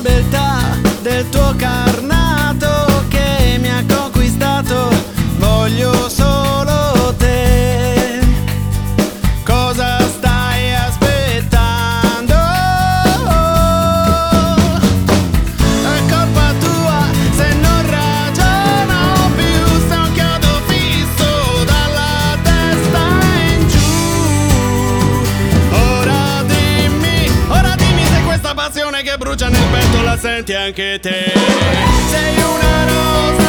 beltà del tuo carnato che mi ha conquistato. Voglio solo te. Cosa stai aspettando? È colpa tua se non ragiono più. Sta un chiodo fisso dalla testa in giù. Ora dimmi se questa passione che brucia nel petto la senti anche te. Sei una rosa